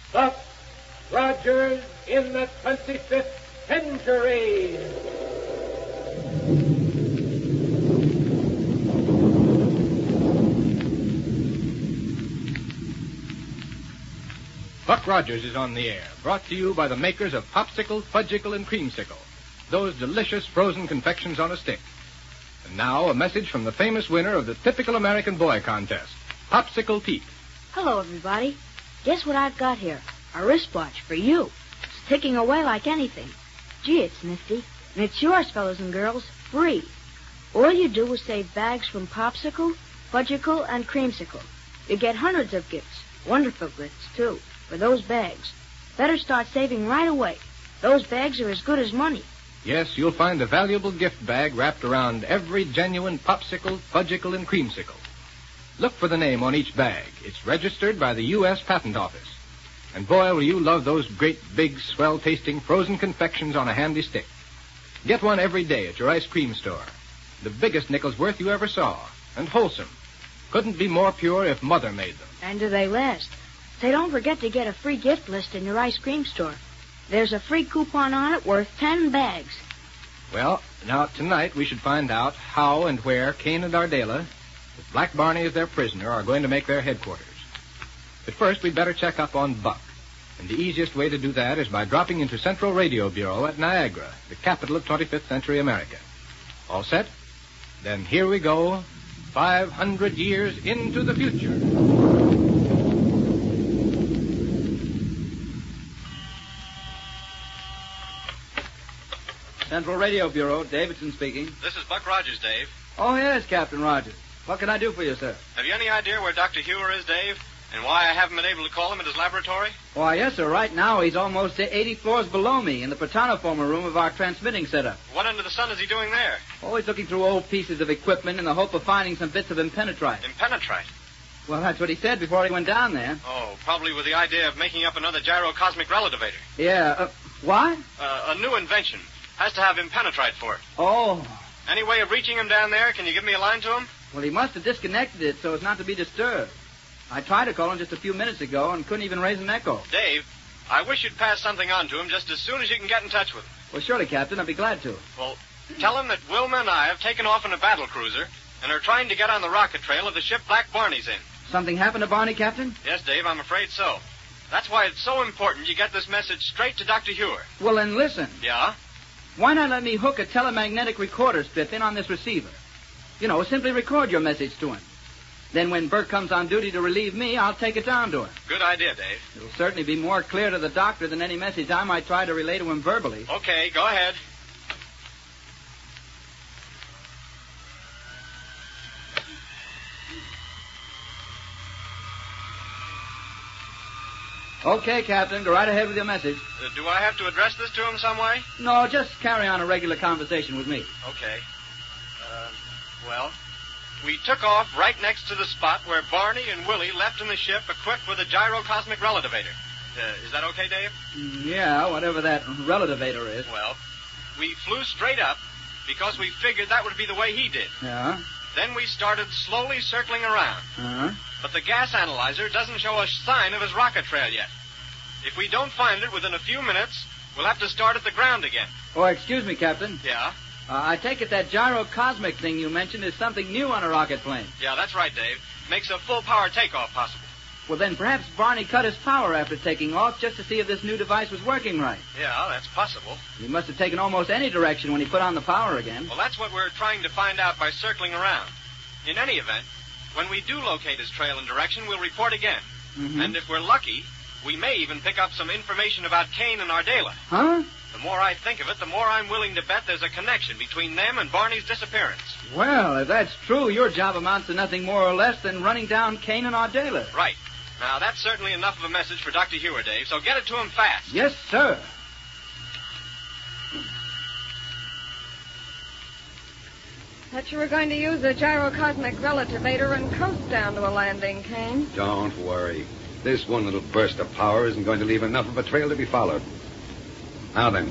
Buck Rogers in the 25th century. Buck Rogers is on the air, brought to you by the makers of Popsicle, Fudgicle, and Creamsicle, those delicious frozen confections on a stick. And now, a message from the famous winner of the Typical American Boy contest, Popsicle Pete. Hello, everybody. Guess what I've got here? A wristwatch for you. It's ticking away like anything. Gee, it's nifty. And it's yours, fellas and girls, free. All you do is save bags from Popsicle, Fudgicle, and Creamsicle. You get hundreds of gifts, wonderful gifts, too, for those bags. Better start saving right away. Those bags are as good as money. Yes, you'll find a valuable gift bag wrapped around every genuine Popsicle, Fudgicle, and Creamsicle. Look for the name on each bag. It's registered by the U.S. Patent Office. And boy, will you love those great, big, swell-tasting frozen confections on a handy stick. Get one every day at your ice cream store. The biggest nickel's worth you ever saw. And wholesome. Couldn't be more pure if Mother made them. And do they last? Say, don't forget to get a free gift list in your ice cream store. There's a free coupon on it worth 10 bags. Well, now, tonight we should find out how and where Cain and Ardela, with Black Barney as their prisoner, are going to make their headquarters. But first, we'd better check up on Buck. And the easiest way to do that is by dropping into Central Radio Bureau at Niagara, the capital of 25th century America. All set? Then here we go, 500 years into the future. Central Radio Bureau, Davidson speaking. This is Buck Rogers, Dave. Oh, yes, Captain Rogers. What can I do for you, sir? Have you any idea where Dr. Hewer is, Dave? And why I haven't been able to call him at his laboratory? Why, yes, sir. Right now, he's almost 80 floors below me in the Protanoformer room of our transmitting setup. What under the sun is he doing there? Oh, he's looking through old pieces of equipment in the hope of finding some bits of impenetrite. Impenetrite? Well, that's what he said before he went down there. Oh, probably with the idea of making up another gyrocosmic relativator. Yeah, what? A new invention. Has to have impenetrite for it. Oh. Any way of reaching him down there? Can you give me a line to him? Well, he must have disconnected it so as not to be disturbed. I tried to call him just a few minutes ago and couldn't even raise an echo. Dave, I wish you'd pass something on to him just as soon as you can get in touch with him. Well, surely, Captain. I'd be glad to. Well, tell him that Wilma and I have taken off in a battle cruiser and are trying to get on the rocket trail of the ship Black Barney's in. Something happened to Barney, Captain? Yes, Dave, I'm afraid so. That's why it's so important you get this message straight to Dr. Hewer. Well, then listen. Yeah? Why not let me hook a telemagnetic recorder strip in on this receiver? You know, simply record your message to him. Then when Burke comes on duty to relieve me, I'll take it down to him. Good idea, Dave. It'll certainly be more clear to the doctor than any message I might try to relay to him verbally. Okay, go ahead. Okay, Captain, go right ahead with your message. Do I have to address this to him some way? No, just carry on a regular conversation with me. Okay. Well, we took off right next to the spot where Barney and Willie left in the ship equipped with a gyrocosmic relativator. Is that okay, Dave? Yeah, whatever that relativator is. Well, we flew straight up because we figured that would be the way he did. Yeah? Then we started slowly circling around. Uh-huh. But the gas analyzer doesn't show a sign of his rocket trail yet. If we don't find it within a few minutes, we'll have to start at the ground again. Oh, excuse me, Captain. Yeah? I take it that gyrocosmic thing you mentioned is something new on a rocket plane. Yeah, that's right, Dave. Makes a full-power takeoff possible. Well, then perhaps Barney cut his power after taking off just to see if this new device was working right. Yeah, that's possible. He must have taken almost any direction when he put on the power again. Well, that's what we're trying to find out by circling around. In any event, when we do locate his trail and direction, we'll report again. Mm-hmm. And if we're lucky, we may even pick up some information about Cain and Ardela. Huh? The more I think of it, the more I'm willing to bet there's a connection between them and Barney's disappearance. Well, if that's true, your job amounts to nothing more or less than running down Cain and Ardela. Right. Now, that's certainly enough of a message for Dr. Hewer, Dave, so get it to him fast. Yes, sir. Thought you were going to use the gyrocosmic relativator and coast down to a landing, Cain. Don't worry. This one little burst of power isn't going to leave enough of a trail to be followed. Now then.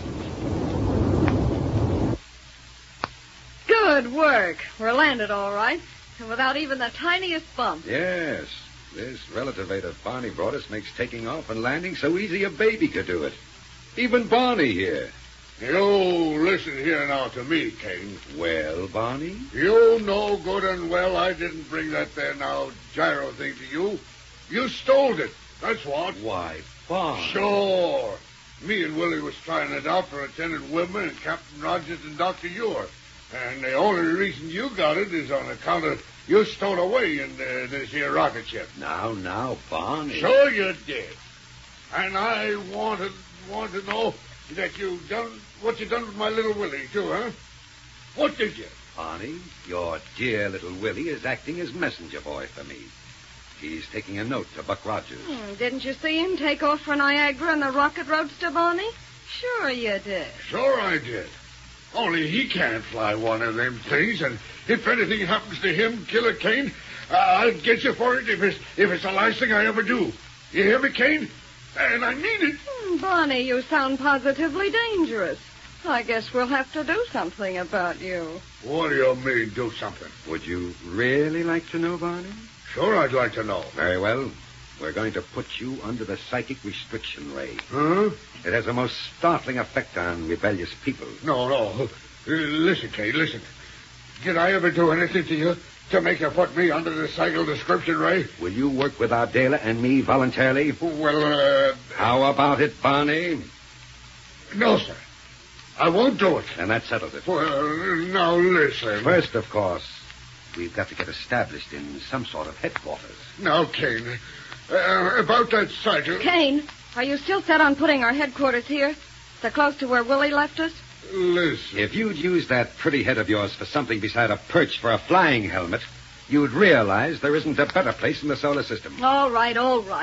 Good work. We're landed all right, and without even the tiniest bump. Yes. This relativator Barney brought us makes taking off and landing so easy a baby could do it. Even Barney here. You listen here now to me, Kane. Well, Barney? You know good and well I didn't bring that there now gyro thing to you. You stole it. That's what. Why, Barney. Sure. Me and Willie was trying it out for Lieutenant Whitman and Captain Rogers and Dr. Ure. And the only reason you got it is on account of you stowed away in this here rocket ship. Now, Barney. Sure you did. And I want to know that what you done with my little Willie, too, huh? What did you? Barney, your dear little Willie is acting as messenger boy for me. He's taking a note to Buck Rogers. Didn't you see him take off for Niagara in the rocket roadster, Barney? Sure you did. Sure I did. Only he can't fly one of them things, and if anything happens to him, Killer Kane, I'll get you for it if it's the last thing I ever do. You hear me, Kane? And I mean it. Barney, you sound positively dangerous. I guess we'll have to do something about you. What do you mean, do something? Would you really like to know, Barney? Sure, I'd like to know. Very well. We're going to put you under the psychic restriction ray. Huh? It has a most startling effect on rebellious people. No. Listen, Kate, listen. Did I ever do anything to you to make you put me under the psychic description ray? Will you work with Ardela and me voluntarily? Well, How about it, Barney? No, sir. I won't do it. And that settles it. Well, now listen. First, of course, we've got to get established in some sort of headquarters. Now, Kane, about that cycle... Kane, are you still set on putting our headquarters here? So close to where Willie left us? Listen. If you'd use that pretty head of yours for something beside a perch for a flying helmet, you'd realize there isn't a better place in the solar system. All right.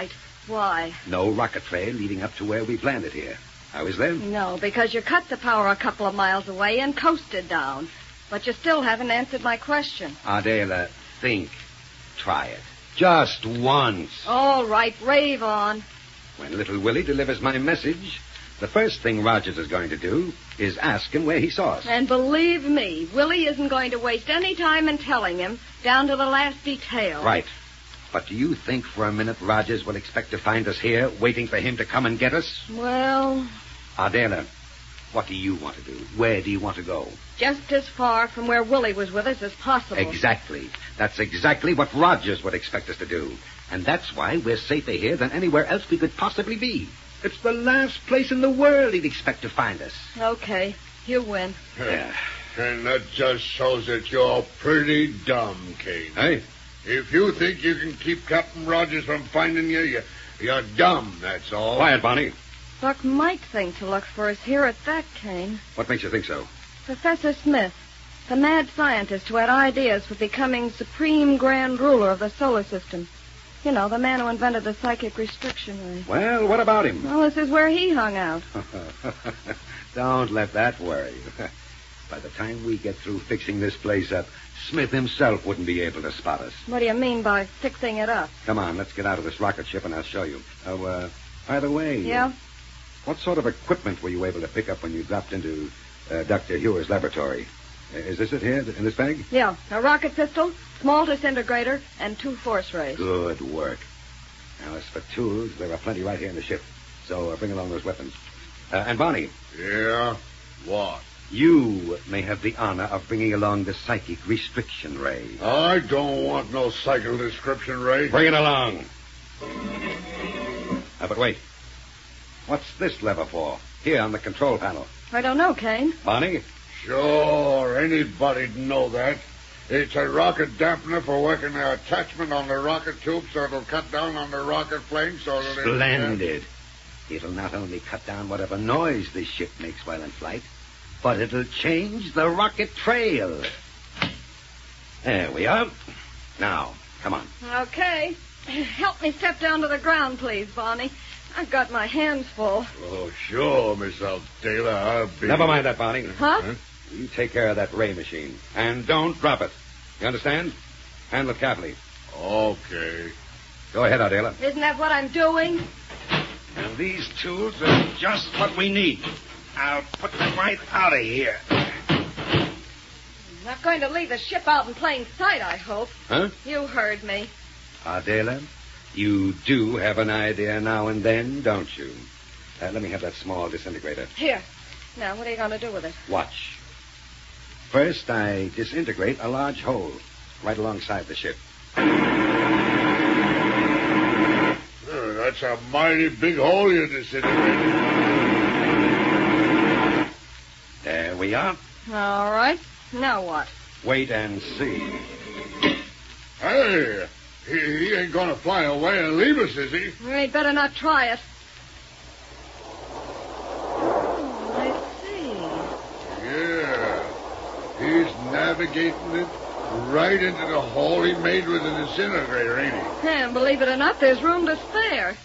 Why? No rocket trail leading up to where we've landed here. How is there? No, because you cut the power a couple of miles away and coasted down. But you still haven't answered my question. Adela, think. Try it. Just once. All right, rave on. When little Willie delivers my message, the first thing Rogers is going to do is ask him where he saw us. And believe me, Willie isn't going to waste any time in telling him, down to the last detail. Right. But do you think for a minute Rogers will expect to find us here, waiting for him to come and get us? Well... Adela, what do you want to do? Where do you want to go? Just as far from where Willie was with us as possible. Exactly. That's exactly what Rogers would expect us to do. And that's why we're safer here than anywhere else we could possibly be. It's the last place in the world he'd expect to find us. Okay, you win. Yeah. And that just shows that you're pretty dumb, Kane. Hey? If you think you can keep Captain Rogers from finding you, you're dumb, that's all. Quiet, Bonnie. Buck might think to look for us here at that, Kane. What makes you think so? Professor Smith, the mad scientist who had ideas for becoming supreme grand ruler of the solar system. You know, the man who invented the psychic restriction ray. Well, what about him? Well, this is where he hung out. Don't let that worry you. By the time we get through fixing this place up, Smith himself wouldn't be able to spot us. What do you mean by fixing it up? Come on, let's get out of this rocket ship and I'll show you. By the way... Yeah? What sort of equipment were you able to pick up when you dropped into Dr. Huer's laboratory? Is this it here, in this bag? Yeah, a rocket pistol, small disintegrator, and 2 force rays. Good work. Now, as for tools, there are plenty right here in the ship. So bring along those weapons. And Bonnie. Yeah? What? You may have the honor of bringing along the psychic restriction ray. I don't want no psychic description ray. Bring it along. But wait. What's this lever for? Here on the control panel. I don't know, Kane. Bonnie? Sure, anybody'd know that. It's a rocket dampener for working the attachment on the rocket tube so it'll cut down on the rocket flame so that Splendid. It'll not only cut down whatever noise this ship makes while in flight, but it'll change the rocket trail. There we are. Now, come on. Okay. Help me step down to the ground, please, Bonnie. I've got my hands full. Oh, sure, Miss Aldela. I'll be... Never mind that, Bonnie. Huh? You take care of that ray machine. And don't drop it. You understand? Handle it carefully. Okay. Go ahead, Adela. Isn't that what I'm doing? And these tools are just what we need. I'll put them right out of here. I'm not going to leave the ship out in plain sight, I hope. Huh? You heard me. Adela, You do have an idea now and then, don't you? Let me have that small disintegrator. Here. Now, what are you going to do with it? Watch. First, I disintegrate a large hole right alongside the ship. That's a mighty big hole you disintegrated. There we are. All right. Now what? Wait and see. Hey, he ain't going to fly away and leave us, is he? We'd better not try it. Oh, I see. Yeah. He's navigating it right into the hole he made with the disintegrator, ain't he? And believe it or not, there's room to spare.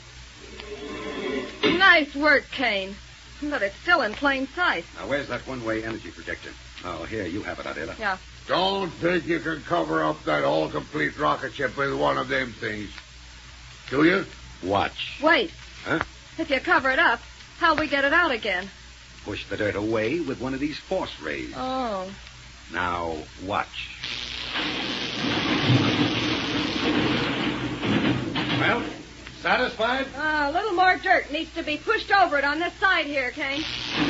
Nice work, Kane. But it's still in plain sight. Now, where's that one-way energy projector? Oh, here, you have it, Adela. Yeah. Don't think you can cover up that all-complete rocket ship with one of them things. Do you? Watch. Wait. Huh? If you cover it up, how'll we get it out again? Push the dirt away with one of these force rays. Oh. Now, watch. Well, satisfied? A little more dirt needs to be pushed over it on this side here, Kane.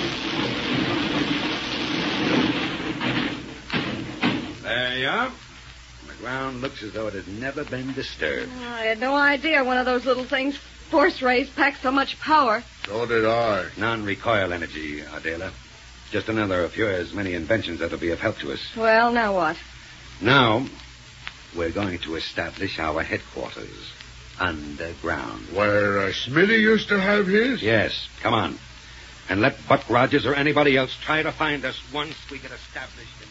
There you are. The ground looks as though it had never been disturbed. I had no idea one of those little things, force rays, packed so much power. So did I. Non-recoil energy, Adela. Just another of yours many inventions that'll be of help to us. Well, now what? Now, we're going to establish our headquarters underground. Where Smithy used to have his? Yes, come on. And let Buck Rogers or anybody else try to find us once we get established in this.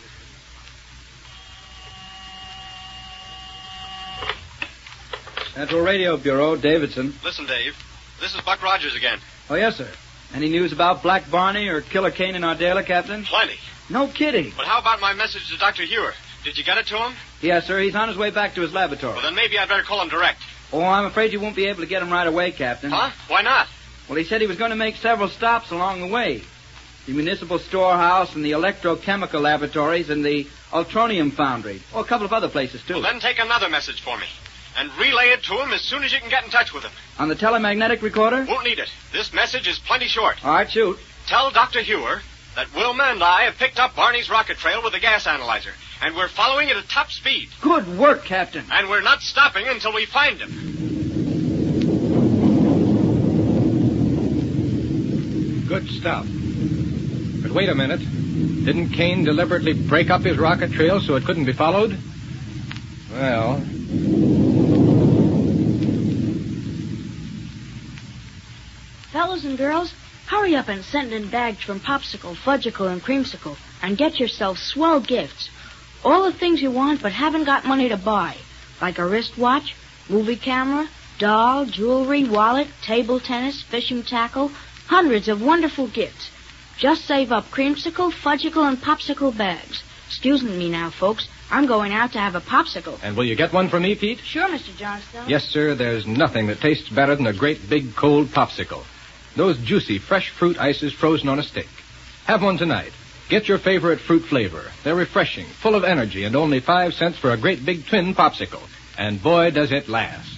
Central Radio Bureau, Davidson. Listen, Dave. This is Buck Rogers again. Oh, yes, sir. Any news about Black Barney or Killer Kane in Ardela, Captain? Plenty. No kidding. But how about my message to Dr. Hewer? Did you get it to him? Yes, sir. He's on his way back to his laboratory. Well, then maybe I'd better call him direct. Oh, I'm afraid you won't be able to get him right away, Captain. Huh? Why not? Well, he said he was going to make several stops along the way. The municipal storehouse and the electrochemical laboratories and the ultronium foundry. Oh, a couple of other places, too. Well, then take another message for me. And relay it to him as soon as you can get in touch with him. On the telemagnetic recorder? Won't need it. This message is plenty short. All right, shoot. Tell Dr. Hewer that Wilma and I have picked up Barney's rocket trail with a gas analyzer, and we're following it at top speed. Good work, Captain. And we're not stopping until we find him. Good stuff. But wait a minute. Didn't Kane deliberately break up his rocket trail so it couldn't be followed? Well... Fellas and girls, hurry up and send in bags from Popsicle, Fudgicle, and Creamsicle, and get yourself swell gifts. All the things you want but haven't got money to buy, like a wristwatch, movie camera, doll, jewelry, wallet, table tennis, fishing tackle, hundreds of wonderful gifts. Just save up Creamsicle, Fudgicle, and Popsicle bags. Excuse me now, folks. I'm going out to have a popsicle. And will you get one for me, Pete? Sure, Mr. Johnstone. Yes, sir. There's nothing that tastes better than a great big cold popsicle. Those juicy, fresh fruit ices frozen on a stick. Have one tonight. Get your favorite fruit flavor. They're refreshing, full of energy, and only 5 cents for a great big twin popsicle. And boy, does it last.